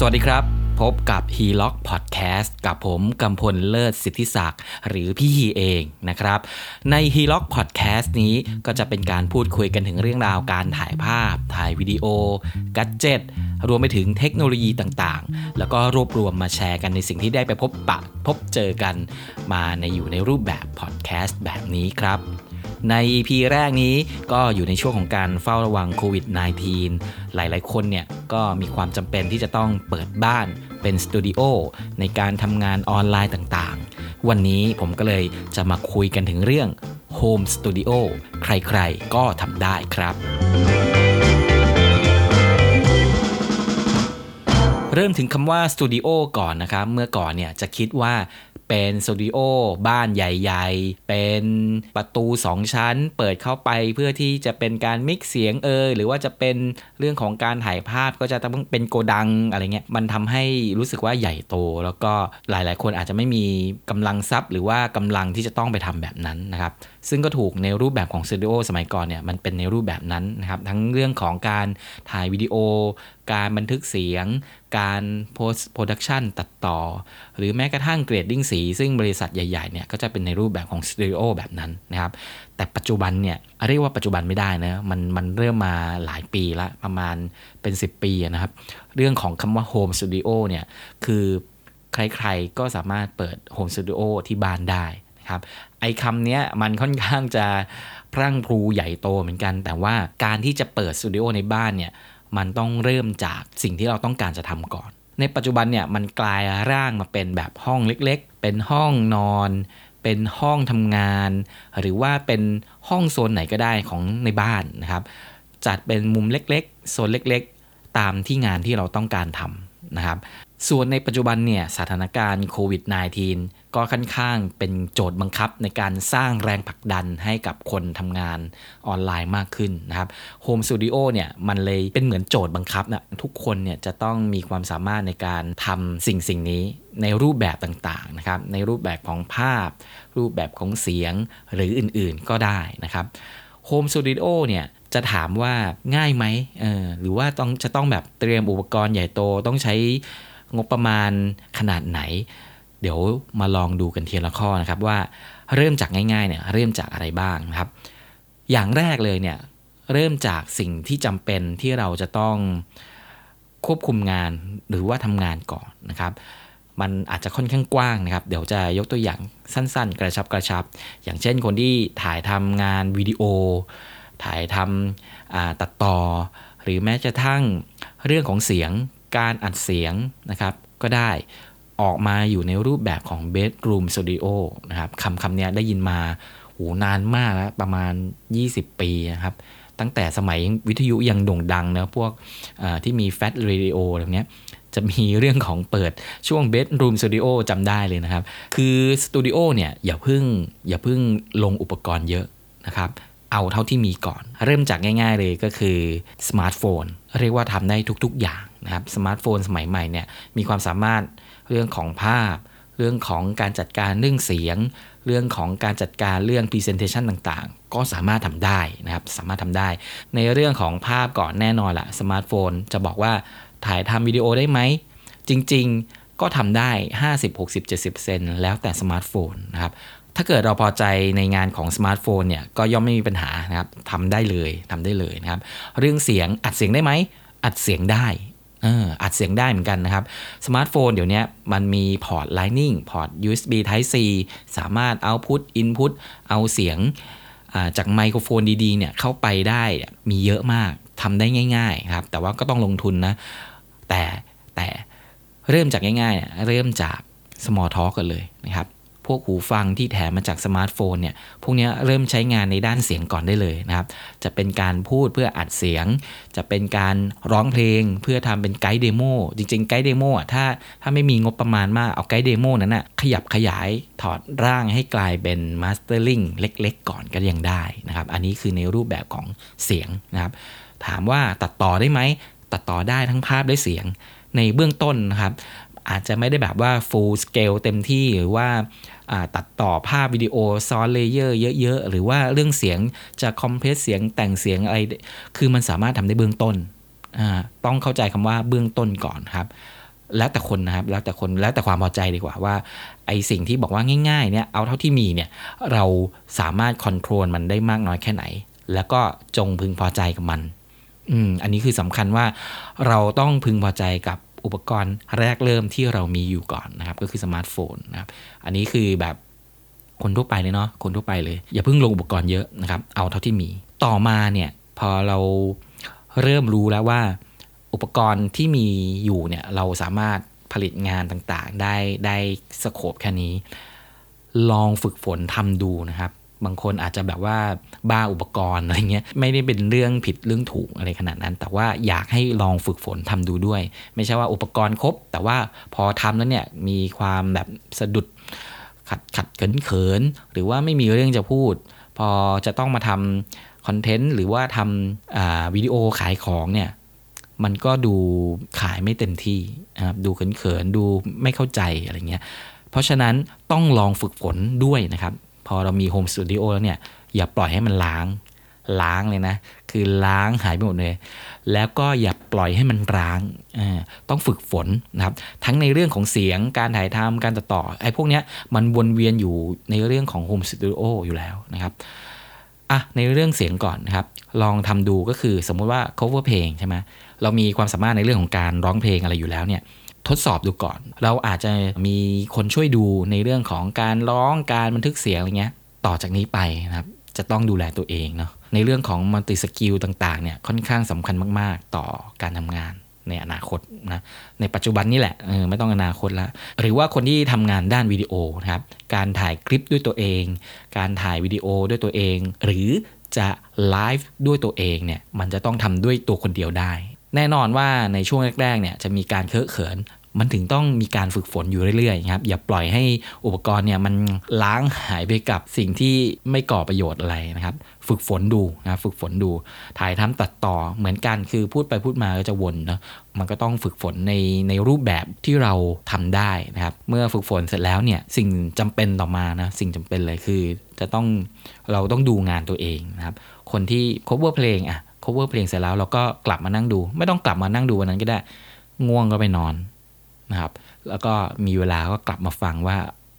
วัสดีครับพบกับ HeLock Podcast กับผมกำพลเลิศสิทธิศักดิ์หรือพี่ฮีเองนะครับใน HeLock Podcast นี้ก็จะเป็นการพูดคุยกันถึงเรื่องราวการถ่ายภาพถ่ายวิดีโอกัดเจ็ตรวมไปถึงเทคโนโลยีต่างๆแล้วก็รวบรวมมาแชร์กันในสิ่งที่ได้ไปพบเจอกันมาอยู่ในรูปแบบ Podcast แบบนี้ครับใน EP แรกนี้ก็อยู่ในช่วงของการเฝ้าระวังโควิด -19 หลายๆคนเนี่ยก็มีความจำเป็นที่จะต้องเปิดบ้านเป็นสตูดิโอในการทำงานออนไลน์ต่างๆวันนี้ผมก็เลยจะมาคุยกันถึงเรื่อง Home Studio ใครๆก็ทำได้ครับเริ่มถึงคำว่าสตูดิโอก่อนนะครับเมื่อก่อนเนี่ยจะคิดว่าเป็นสตูดิโอบ้านใหญ่ๆเป็นประตู2ชั้นเปิดเข้าไปเพื่อที่จะเป็นการมิกซ์เสียงหรือว่าจะเป็นเรื่องของการถ่ายภาพก็จะต้องเป็นโกดังอะไรเงี้ยมันทำให้รู้สึกว่าใหญ่โตแล้วก็หลายๆคนอาจจะไม่มีกำลังทรัพย์หรือว่ากำลังที่จะต้องไปทำแบบนั้นนะครับซึ่งก็ถูกในรูปแบบของสตูดิโอสมัยก่อนเนี่ยมันเป็นในรูปแบบนั้นนะครับทั้งเรื่องของการถ่ายวิดีโอการบันทึกเสียงการ post production ตัดต่อหรือแม้กระทั่งเกรดดิ้งสีซึ่งบริษัทใหญ่ๆเนี่ยก็จะเป็นในรูปแบบของสตูดิโอแบบนั้นนะครับแต่ปัจจุบันเนี่ยเรียกว่าปัจจุบันไม่ได้นะมันเริ่มมาหลายปีละประมาณเป็น10 ปีนะครับเรื่องของคำว่า home studio เนี่ยคือใครๆก็สามารถเปิด home studio ที่บ้านได้นะครับไอ้คำนี้มันค่อนข้างจะพรั่งพรูใหญ่โตเหมือนกันแต่ว่าการที่จะเปิดสตูดิโอในบ้านเนี่ยมันต้องเริ่มจากสิ่งที่เราต้องการจะทำก่อนในปัจจุบันเนี่ยมันกลายร่างมาเป็นแบบห้องเล็กๆเป็นห้องนอนเป็นห้องทำงานหรือว่าเป็นห้องโซนไหนก็ได้ของในบ้านนะครับจัดเป็นมุมเล็กๆโซนเล็กๆตามที่งานที่เราต้องการทำนะครับส่วนในปัจจุบันเนี่ยสถานการณ์โควิด -19 ก็ค่อนข้างเป็นโจทย์บังคับในการสร้างแรงผลักดันให้กับคนทำงานออนไลน์มากขึ้นนะครับโฮมสตูดิโอเนี่ยมันเลยเป็นเหมือนโจทย์บังคับนะทุกคนเนี่ยจะต้องมีความสามารถในการทำสิ่งนี้ในรูปแบบต่างๆนะครับในรูปแบบของภาพรูปแบบของเสียงหรืออื่นๆก็ได้นะครับโฮมสตูดิโอเนี่ยจะถามว่าง่ายไหมหรือว่าจะต้องแบบเตรียมอุปกรณ์ใหญ่โตต้องใช้งบประมาณขนาดไหนเดี๋ยวมาลองดูกันทีละข้อนะครับว่าเริ่มจากง่ายๆเนี่ยเริ่มจากอะไรบ้างนะครับอย่างแรกเลยเนี่ยเริ่มจากสิ่งที่จำเป็นที่เราจะต้องควบคุมงานหรือว่าทำงานก่อนนะครับมันอาจจะค่อนข้างกว้างนะครับเดี๋ยวจะยกตัวอย่างสั้นๆกระชับอย่างเช่นคนที่ถ่ายทำงานวิดีโอถ่ายทำตัดต่อหรือแม้กระทั่งเรื่องของเสียงการอัดเสียงนะครับก็ได้ออกมาอยู่ในรูปแบบของ bedroom studio นะครับคำนี้ได้ยินมานานมากแล้วประมาณ20 ปีนะครับตั้งแต่สมัยวิทยุยังโด่งดังนะพวกที่มี Fat Radio อะไรเงี้ยจะมีเรื่องของเปิดช่วง bedroom studio จำได้เลยนะครับคือสตูดิโอเนี่ยอย่าเพิ่งลงอุปกรณ์เยอะนะครับเอาเท่าที่มีก่อนเริ่มจากง่ายๆเลยก็คือสมาร์ทโฟนเรียกว่าทำได้ทุกๆอย่างนะครับสมาร์ทโฟนสมัยใหม่เนี่ยมีความสามารถเรื่องของภาพเรื่องของการจัดการเรื่องเสียงเรื่องของการจัดการเรื่อง presentation ต่างๆก็สามารถทำได้นะครับสามารถทำได้ในเรื่องของภาพก่อนแน่นอนละสมาร์ทโฟนจะบอกว่าถ่ายทำวิดีโอได้ไหมจริงๆก็ทำได้ 50-60-70% แล้วแต่สมาร์ทโฟนนะครับถ้าเกิดเราพอใจในงานของสมาร์ทโฟนเนี่ยก็ย่อมไม่มีปัญหานะครับทำได้เลยนะครับเรื่องเสียงอัดเสียงได้ไหมอัดเสียงได้อัดเสียงได้เหมือนกันนะครับสมาร์ทโฟนเดี๋ยวนี้มันมีพอร์ต Lightning พอร์ต USB Type C สามารถ Output Input เอาเสียงจากไมโครโฟนดีๆเนี่ยเข้าไปได้มีเยอะมากทำได้ง่ายๆครับแต่ว่าก็ต้องลงทุนนะแต่เริ่มจากง่ายๆเริ่มจาก Small Talk กันเลยนะครับพวกหูฟังที่แถมมาจากสมาร์ทโฟนเนี่ยพวกนี้เริ่มใช้งานในด้านเสียงก่อนได้เลยนะครับจะเป็นการพูดเพื่ออัดเสียงจะเป็นการร้องเพลงเพื่อทำเป็นไกด์เดโมจริงๆไกด์เดโมถ้าไม่มีงบประมาณมากเอาไกด์เดโมนั้นนะขยับขยายถอดร่างให้กลายเป็นมาสเตอร์ลิงเล็กๆก่อนก็ยังได้นะครับอันนี้คือในรูปแบบของเสียงนะครับถามว่าตัดต่อได้ไหมตัดต่อได้ทั้งภาพและเสียงในเบื้องต้นนะครับอาจจะไม่ได้แบบว่า full scale เต็มที่หรือว่าตัดต่อภาพวิดีโอซ้อนเลเยอร์เยอะๆหรือว่าเรื่องเสียงจะคอมเพรสเสียงแต่งเสียงอะไรคือมันสามารถทำได้เบื้องต้นต้องเข้าใจคำว่าเบื้องต้นก่อนครับแล้วแต่คนนะครับแล้วแต่ความพอใจดีกว่าว่าไอสิ่งที่บอกว่าง่ายๆเนี่ยเอาเท่าที่มีเนี่ยเราสามารถคอนโทรลมันได้มากน้อยแค่ไหนแล้วก็จงพึงพอใจกับมันอันนี้คือสำคัญว่าเราต้องพึงพอใจกับอุปกรณ์แรกเริ่มที่เรามีอยู่ก่อนนะครับก็คือสมาร์ทโฟนนะครับอันนี้คือแบบคนทั่วไปเลยเนาะคนทั่วไปเลยอย่าเพิ่งลงอุปกรณ์เยอะนะครับเอาเท่าที่มีต่อมาเนี่ยพอเราเริ่มรู้แล้วว่าอุปกรณ์ที่มีอยู่เนี่ยเราสามารถผลิตงานต่างๆได้สโคปแค่นี้ลองฝึกฝนทำดูนะครับบางคนอาจจะแบบว่าบ้าอุปกรณ์อะไรเงี้ยไม่ได้เป็นเรื่องผิดเรื่องถูกอะไรขนาดนั้นแต่ว่าอยากให้ลองฝึกฝนทำดูด้วยไม่ใช่ว่าอุปกรณ์ครบแต่ว่าพอทำแล้วเนี่ยมีความแบบสะดุดขัดเขินหรือว่าไม่มีเรื่องจะพูดพอจะต้องมาทำคอนเทนต์หรือว่าทำวิดีโอขายของเนี่ยมันก็ดูขายไม่เต็มที่นะครับดูเขินดูไม่เข้าใจอะไรเงี้ยเพราะฉะนั้นต้องลองฝึกฝนด้วยนะครับพอเรามีโฮมสตูดิโอแล้วเนี่ยอย่าปล่อยให้มันล้างเลยนะคือล้างหายไปหมดเลยแล้วก็อย่าปล่อยให้มันร้างต้องฝึกฝนนะครับทั้งในเรื่องของเสียงการถ่ายทำการตัดต่อไอ้พวกเนี้ยมันวนเวียนอยู่ในเรื่องของโฮมสตูดิโออยู่แล้วนะครับในเรื่องเสียงก่อนนะครับลองทำดูก็คือสมมุติว่า cover เพลงใช่ไหมเรามีความสามารถในเรื่องของการร้องเพลงอะไรอยู่แล้วเนี่ยทดสอบดูก่อนเราอาจจะมีคนช่วยดูในเรื่องของการร้องการบันทึกเสียงอะไรเงี้ยต่อจากนี้ไปนะครับจะต้องดูแลตัวเองเนาะในเรื่องของมัลติสกิลต่างๆเนี่ยค่อนข้างสำคัญมากๆต่อการทำงานในอนาคตนะในปัจจุบันนี่แหละไม่ต้องอนาคตละหรือว่าคนที่ทำงานด้านวิดีโอนะครับการถ่ายคลิปด้วยตัวเองการถ่ายวิดีโอด้วยตัวเองหรือจะไลฟ์ด้วยตัวเองเนี่ยมันจะต้องทำด้วยตัวคนเดียวได้แน่นอนว่าในช่วงแรกๆเนี่ยจะมีการเคอะเขินมันถึงต้องมีการฝึกฝนอยู่เรื่อยๆครับอย่าปล่อยให้อุปกรณ์เนี่ยมันล้างหายไปกับสิ่งที่ไม่ก่อประโยชน์อะไรนะครับฝึกฝนดูนะฝึกฝนดูถ่ายทำตัดต่อเหมือนกันคือพูดไปพูดมาก็จะวนนะมันก็ต้องฝึกฝนในรูปแบบที่เราทำได้นะครับเมื่อฝึกฝนเสร็จแล้วเนี่ยสิ่งจำเป็นต่อมานะสิ่งจำเป็นเลยคือเราต้องดูงานตัวเองนะครับคนที่ cover เพลงcover เพลงเสร็จแล้วเราก็กลับมานั่งดูไม่ต้องกลับมานั่งดูวันนั้นก็ได้ง่วงก็ไปนอนนะครับแล้วก็มีเวลาก็กลับมาฟังว่า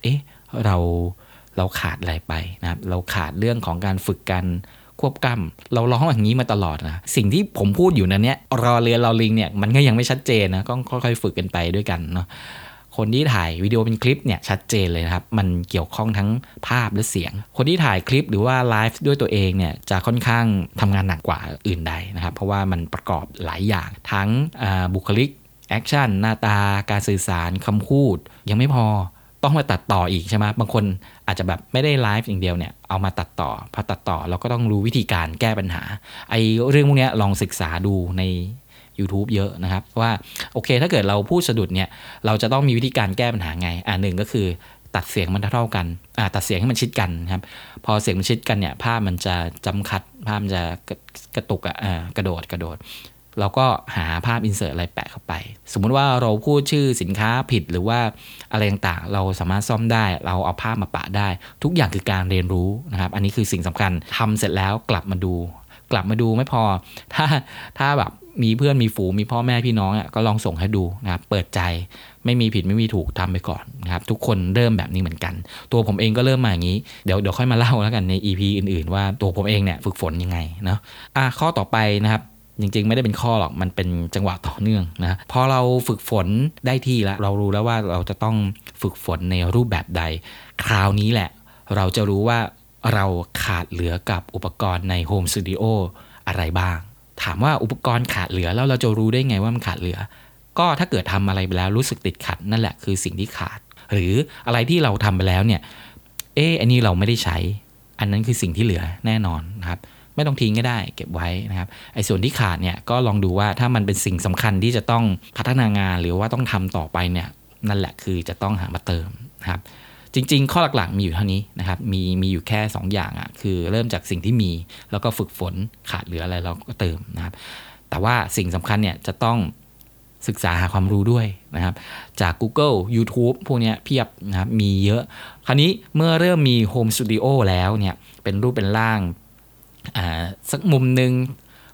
เราขาดอะไรไปนะครับเราขาดเรื่องของการฝึกกันควบกล้ำเราร้องอย่างนี้มาตลอดนะสิ่งที่ผมพูดอยู่นั้นเนี่ยรอเรือรอลิงเนี่ยมันก็ยังไม่ชัดเจนนะก็ค่อยๆฝึกกันไปด้วยกันเนาะคนที่ถ่ายวิดีโอเป็นคลิปเนี่ยชัดเจนเลยนะครับมันเกี่ยวข้องทั้งภาพและเสียงคนที่ถ่ายคลิปหรือว่าไลฟ์ด้วยตัวเองเนี่ยจะค่อนข้างทำงานหนักกว่าอื่นใดนะครับเพราะว่ามันประกอบหลายอย่างทั้งบุคลิกแอคชั่นหน้าตาการสื่อสารคำพูดยังไม่พอต้องมาตัดต่ออีกใช่ไหมบางคนอาจจะแบบไม่ได้ไลฟ์อย่างเดียวเนี่ยเอามาตัดต่อพอตัดต่อเราก็ต้องรู้วิธีการแก้ปัญหาไอ้เรื่องพวกนี้ลองศึกษาดูใน YouTube เยอะนะครับว่าโอเคถ้าเกิดเราพูดสะดุดเนี่ยเราจะต้องมีวิธีการแก้ปัญหาไงหนึ่งก็คือตัดเสียงมันเท่ากันตัดเสียงให้มันชิดกันนะครับพอเสียงมันชิดกันเนี่ยภาพมันจะจำคัดภาพมันจะกระตุกกระโดดเราก็หาภาพอินเสิร์ตอะไรแปะเข้าไปสมมุติว่าเราพูดชื่อสินค้าผิดหรือว่าอะไรต่างๆเราสามารถซ่อมได้เราเอาภาพมาปะได้ทุกอย่างคือการเรียนรู้นะครับอันนี้คือสิ่งสำคัญทำเสร็จแล้วกลับมาดูไม่พอถ้าแบบมีเพื่อนมีฝูงมีพ่อแม่พี่น้องก็ลองส่งให้ดูนะครับเปิดใจไม่มีผิดไม่มีถูกทำไปก่อนนะครับทุกคนเริ่มแบบนี้เหมือนกันตัวผมเองก็เริ่มมาอย่างนี้เดี๋ยวค่อยมาเล่าแล้วกันใน EP อื่นๆว่าตัวผมเองเนี่ยฝึกฝนยังไงเนาะข้อต่อไปนะครับจริงๆไม่ได้เป็นข้อหรอกมันเป็นจังหวะต่อเนื่องนะพอเราฝึกฝนได้ที่แล้วเรารู้แล้วว่าเราจะต้องฝึกฝนในรูปแบบใดคราวนี้แหละเราจะรู้ว่าเราขาดเหลือกับอุปกรณ์ในโฮมสตูดิโออะไรบ้างถามว่าอุปกรณ์ขาดเหลือแล้วเราจะรู้ได้ไงว่ามันขาดเหลือก็ถ้าเกิดทำอะไรไปแล้วรู้สึกติดขัดนั่นแหละคือสิ่งที่ขาดหรืออะไรที่เราทำไปแล้วเนี่ยอันนี้เราไม่ได้ใช้อันนั้นคือสิ่งที่เหลือแน่นอนนะครับไม่ต้องทิ้งก็ได้เก็บไว้นะครับไอ้ส่วนที่ขาดเนี่ยก็ลองดูว่าถ้ามันเป็นสิ่งสำคัญที่จะต้องพัฒนางานหรือว่าต้องทำต่อไปเนี่ยนั่นแหละคือจะต้องหามาเติมนะครับจริงๆข้อหลักๆมีอยู่เท่านี้นะครับมีอยู่แค่2อย่างคือเริ่มจากสิ่งที่มีแล้วก็ฝึกฝนขาดเหลืออะไรเราก็เติมนะครับแต่ว่าสิ่งสำคัญเนี่ยจะต้องศึกษาหาความรู้ด้วยนะครับจาก Google YouTube พวกนี้เพียบนะครับมีเยอะคราวนี้เมื่อเริ่มมี Home Studio แล้วเนี่ยเป็นรูปเป็นร่างสักมุม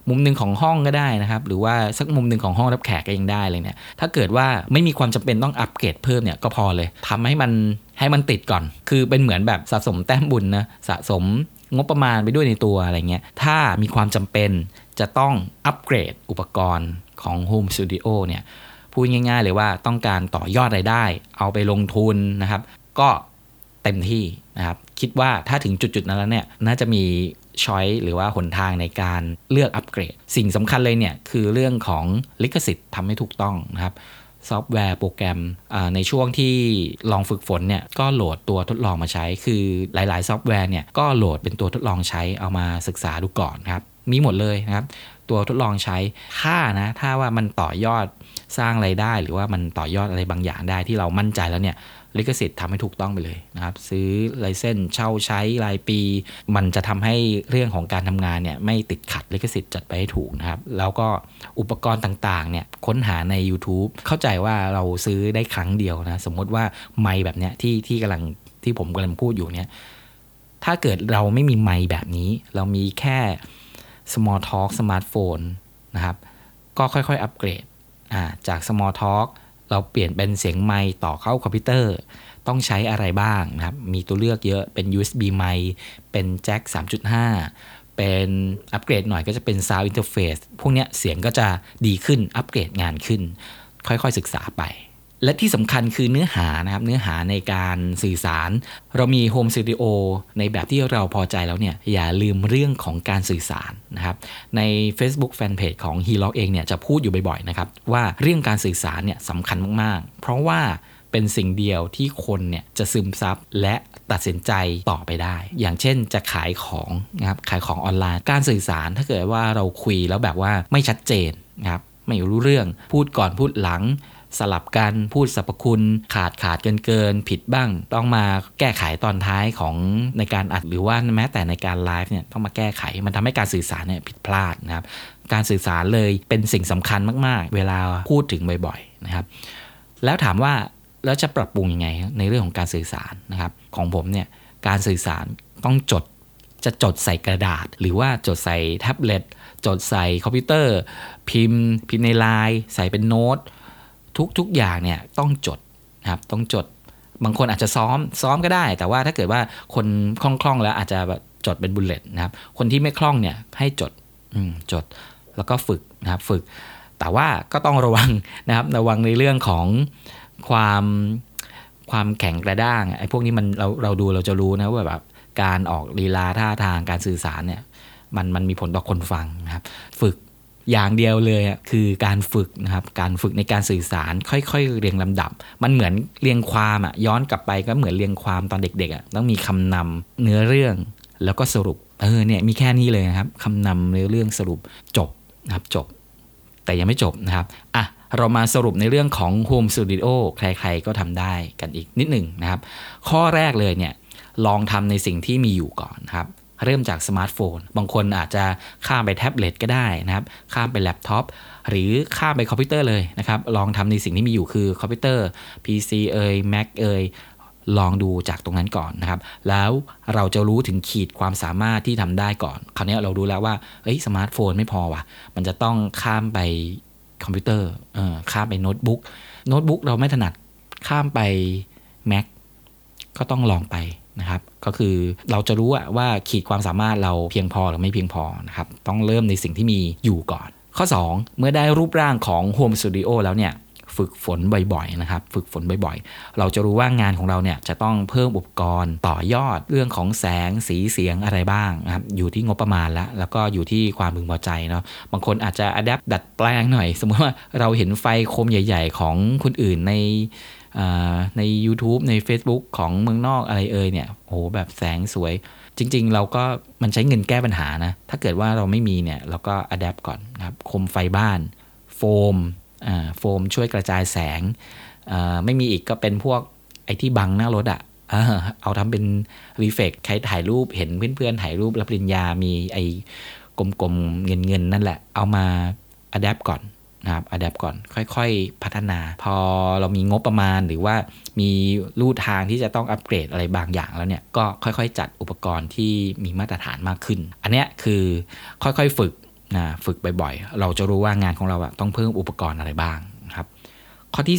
มุมหนึ่งของห้องก็ได้นะครับหรือว่าสักมุมหนึ่งของห้องรับแขกก็ยังได้เลยเนี่ยถ้าเกิดว่าไม่มีความจำเป็นต้องอัปเกรดเพิ่มเนี่ยก็พอเลยทำให้มันติดก่อนคือเป็นเหมือนแบบสะสมแต้มบุญนะสะสมงบประมาณไปด้วยในตัวอะไรเงี้ยถ้ามีความจำเป็นจะต้องอัปเกรดอุปกรณ์ของ Home Studio เนี่ยพูดง่ายๆเลยว่าต้องการต่อยอดรายได้เอาไปลงทุนนะครับก็เต็มที่นะครับคิดว่าถ้าถึงจุดๆนั้นแล้วเนี่ยน่าจะมีช้อยหรือว่าหนทางในการเลือกอัปเกรดสิ่งสำคัญเลยเนี่ยคือเรื่องของลิขสิทธิ์ทำให้ถูกต้องนะครับซอฟต์แวร์โปรแกรมในช่วงที่ลองฝึกฝนเนี่ยก็โหลดตัวทดลองมาใช้คือหลายๆซอฟต์แวร์เนี่ยก็โหลดเป็นตัวทดลองใช้เอามาศึกษาดูก่อนครับมีหมดเลยนะครับตัวทดลองใช้ถ้าว่ามันต่อยอดสร้างรายได้หรือว่ามันต่อยอดอะไรบางอย่างได้ที่เรามั่นใจแล้วเนี่ยลิขสิทธิ์ทำให้ถูกต้องไปเลยนะครับซื้อไลเซนส์เช่าใช้รายปีมันจะทำให้เรื่องของการทำงานเนี่ยไม่ติดขัดลิขสิทธิ์จัดไปให้ถูกนะครับแล้วก็อุปกรณ์ต่างๆเนี่ยค้นหาใน YouTube เข้าใจว่าเราซื้อได้ครั้งเดียวนะสมมติว่าไมค์แบบเนี้ยที่ผมกำลังพูดอยู่เนี่ยถ้าเกิดเราไม่มีไมค์แบบนี้เรามีแค่ Small Talk สมาร์ทโฟนนะครับก็ค่อยๆอัปเกรดจาก Small Talk เราเปลี่ยนเป็นเสียงไมค์ต่อเข้าคอมพิวเตอร์ต้องใช้อะไรบ้างนะครับมีตัวเลือกเยอะเป็น USB ไมค์เป็นแจ็ค 3.5 เป็นอัปเกรดหน่อยก็จะเป็น Sound Interface พวกเนี้ยเสียงก็จะดีขึ้นอัปเกรดงานขึ้นค่อยๆศึกษาไปและที่สำคัญคือเนื้อหานะครับเนื้อหาในการสื่อสารเรามี Home Studio ในแบบที่เราพอใจแล้วเนี่ยอย่าลืมเรื่องของการสื่อสารนะครับใน Facebook Fanpage ของ HELOC เองเนี่ยจะพูดอยู่บ่อยๆนะครับว่าเรื่องการสื่อสารเนี่ยสำคัญมากๆเพราะว่าเป็นสิ่งเดียวที่คนเนี่ยจะซึมซับและตัดสินใจต่อไปได้อย่างเช่นจะขายของนะครับขายของออนไลน์การสื่อสารถ้าเกิดว่าเราคุยแล้วแบบว่าไม่ชัดเจนนะครับไม่รู้เรื่องพูดก่อนพูดหลังสลับกันพูดสรรพคุณขาดเกินผิดบ้างต้องมาแก้ไขตอนท้ายของในการอัดหรือว่าแม้แต่ในการไลฟ์เนี่ยต้องมาแก้ไขมันทำให้การสื่อสารเนี่ยผิดพลาดนะครับการสื่อสารเลยเป็นสิ่งสำคัญมากๆเวลาพูดถึงบ่อยๆนะครับแล้วถามว่าแล้วจะปรับปรุงยังไงในเรื่องของการสื่อสารนะครับของผมเนี่ยการสื่อสารต้องจะจดใส่กระดาษหรือว่าจดใส่แท็บเล็ตจดใส่คอมพิวเตอร์พิมพ์ในไลน์ใส่เป็นโน้ตทุกอย่างเนี่ยต้องจดนะครับต้องจดบางคนอาจจะซ้อมก็ได้แต่ว่าถ้าเกิดว่าคนคล่องแล้วอาจจะแบบจดเป็นบุลเลตนะครับคนที่ไม่คล่องเนี่ยให้จดแล้วก็ฝึกนะครับฝึกแต่ว่าก็ต้องระวังนะครับระวังในเรื่องของความแข็งกระด้างไอ้พวกนี้มันเราดูเราจะรู้นะว่าแบบการออกลีลาท่าทางการสื่อสารเนี่ยมันมีผลต่อคนฟังนะครับฝึกอย่างเดียวเลยคือการฝึกนะครับการฝึกในการสื่อสารค่อยๆเรียงลำดับมันเหมือนเรียงความย้อนกลับไปก็เหมือนเรียงความตอนเด็กๆต้องมีคำนำเนื้อเรื่องแล้วก็สรุปเนี่ยมีแค่นี้เลยนะครับคำนำเนื้อเรื่องสรุปจบนะครับจบแต่ยังไม่จบนะครับเรามาสรุปในเรื่องของ Home Studio ใครๆก็ทำได้กันอีกนิดหนึ่งนะครับข้อแรกเลยเนี่ยลองทำในสิ่งที่มีอยู่ก่อนนะครับเริ่มจากสมาร์ทโฟนบางคนอาจจะข้ามไปแท็บเล็ตก็ได้นะครับข้ามไปแล็ปท็อปหรือข้ามไปคอมพิวเตอร์เลยนะครับลองทำในสิ่งที่มีอยู่คือคอมพิวเตอร์ PC Mac ลองดูจากตรงนั้นก่อนนะครับแล้วเราจะรู้ถึงขีดความสามารถที่ทำได้ก่อนคราวนี้เรารู้แล้วว่าสมาร์ทโฟนไม่พอว่ะมันจะต้องข้ามไปคอมพิวเตอร์ข้ามไปโน้ตบุ๊กเราไม่ถนัดข้ามไป Mac ก็ต้องลองไปนะครับก็คือเราจะรู้ว่าขีดความสามารถเราเพียงพอหรือไม่เพียงพอนะครับต้องเริ่มในสิ่งที่มีอยู่ก่อนข้อ2เมื่อได้รูปร่างของ Home Studio แล้วเนี่ยฝึกฝนบ่อยๆนะครับฝึกฝนบ่อยๆเราจะรู้ว่างานของเราเนี่ยจะต้องเพิ่มอุปกรณ์ต่อยอดเรื่องของแสงสีเสียงอะไรบ้างนะครับอยู่ที่งบประมาณแล้วก็อยู่ที่ความพึงพอใจเนาะบางคนอาจจะอัดแอปดัดแปลงหน่อยสมมติว่าเราเห็นไฟโคมใหญ่ๆของคนอื่นใน YouTube ใน Facebook ของเมืองนอกอะไรเนี่ยโอ้แบบแสงสวยจริงๆเราก็มันใช้เงินแก้ปัญหานะถ้าเกิดว่าเราไม่มีเนี่ยเราก็อัดแอปก่อนนะครับโคมไฟบ้านโฟมช่วยกระจายแสงไม่มีอีกก็เป็นพวกไอ้ที่บังหน้ารถเอาทำเป็นรีเฟกใครถ่ายรูปเห็นเพื่อนๆถ่ายรูปรับปริญญามีไอ้กลมๆเงินนั่นแหละเอามาอัดแอปก่อนนะครับอัดแอปก่อนค่อยๆพัฒนาพอเรามีงบประมาณหรือว่ามีลู่ทางที่จะต้องอัปเกรดอะไรบางอย่างแล้วเนี่ยก็ค่อยๆจัดอุปกรณ์ที่มีมาตรฐานมากขึ้นอันเนี้ยคือค่อยๆฝึกฝึกบ่อยๆเราจะรู้ว่างานของเราต้องเพิ่มอุปกรณ์อะไรบ้างนะครับข้อที่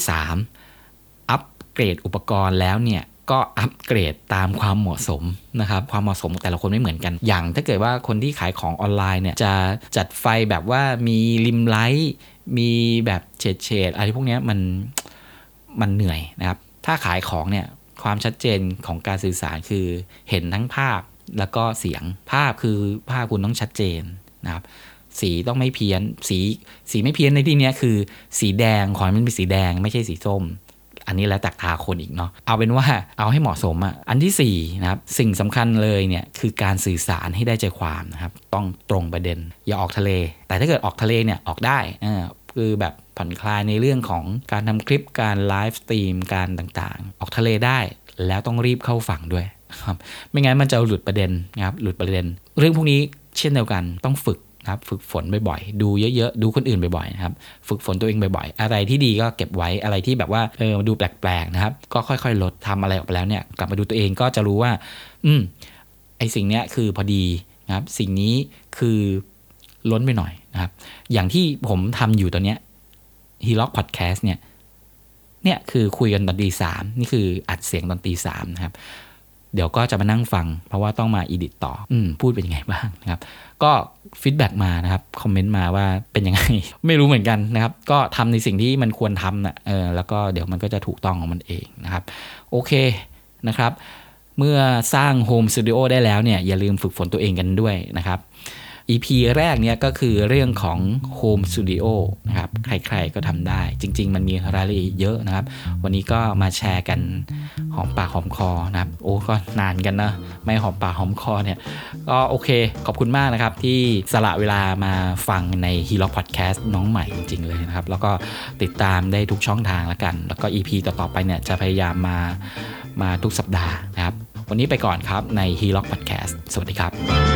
3อัปเกรดอุปกรณ์แล้วเนี่ยก็อัปเกรดตามความเหมาะสมนะครับความเหมาะสมแต่ละคนไม่เหมือนกันอย่างถ้าเกิดว่าคนที่ขายของออนไลน์เนี่ยจะจัดไฟแบบว่ามีริมไลท์มีแบบเฉดอะไรพวกนี้มันเหนื่อยนะครับถ้าขายของเนี่ยความชัดเจนของการสื่อสารคือเห็นทั้งภาพแล้วก็เสียงภาพคุณต้องชัดเจนนะครับสีต้องไม่เพี้ยนสีไม่เพี้ยนในที่นี้คือสีแดงขอให้มันเป็นสีแดงไม่ใช่สีส้มอันนี้แล้วแต่ตาคนอีกเนาะเอาเป็นว่าเอาให้เหมาะสมอันที่4นะครับสิ่งสำคัญเลยเนี่ยคือการสื่อสารให้ได้ใจความนะครับต้องตรงประเด็นอย่าออกทะเลแต่ถ้าเกิดออกทะเลเนี่ยออกได้คือแบบผ่อนคลายในเรื่องของการทำคลิปการไลฟ์สตรีมการต่างๆออกทะเลได้แล้วต้องรีบเข้าฝั่งด้วยครับไม่งั้นมันจะหลุดประเด็นนะครับหลุดประเด็นเรื่องพวกนี้เช่นเดียวกันต้องฝึกนะครับฝึกฝนบ่อยๆดูเยอะๆดูคนอื่นบ่อยๆนะครับฝึกฝนตัวเองบ่อยๆอะไรที่ดีก็เก็บไว้อะไรที่แบบว่าดูแปลกๆนะครับก็ค่อยๆลดทำอะไรออกไปแล้วเนี่ยกลับมาดูตัวเองก็จะรู้ว่าไอสิ่งนี้คือพอดีนะครับสิ่งนี้คือล้นไปหน่อยนะครับอย่างที่ผมทำอยู่ตอนเนี้ยHELOC Podcast เนี่ยคือคุยกันตอนตี 3นี่คืออัดเสียงตอนตี 3นะครับเดี๋ยวก็จะมานั่งฟังเพราะว่าต้องมาอีดิตต่อพูดเป็นยังไงบ้างนะครับก็ฟีดแบ็กมานะครับคอมเมนต์มาว่าเป็นยังไง ไม่รู้เหมือนกันนะครับก็ทำในสิ่งที่มันควรทำแล้วก็เดี๋ยวมันก็จะถูกต้องของมันเองนะครับโอเคนะครับเมื่อสร้างโฮมสตูดิโอได้แล้วเนี่ยอย่าลืมฝึกฝนตัวเองกันด้วยนะครับEP แรกเนี่ยก็คือเรื่องของ Home Studio นะครับใครๆก็ทำได้จริงๆมันมีรายละเอียดเยอะนะครับวันนี้ก็มาแชร์กันหอมปากหอมคอนะครับโอ้ก็นานกันนะไม่หอมปากหอมคอเนี่ยก็โอเคขอบคุณมากนะครับที่สละเวลามาฟังใน HELOC Podcast น้องใหม่จริงๆเลยนะครับแล้วก็ติดตามได้ทุกช่องทางแล้วกันแล้วก็ EP ต่อๆไปเนี่ยจะพยายามมาทุกสัปดาห์นะครับวันนี้ไปก่อนครับใน HELOC Podcast สวัสดีครับ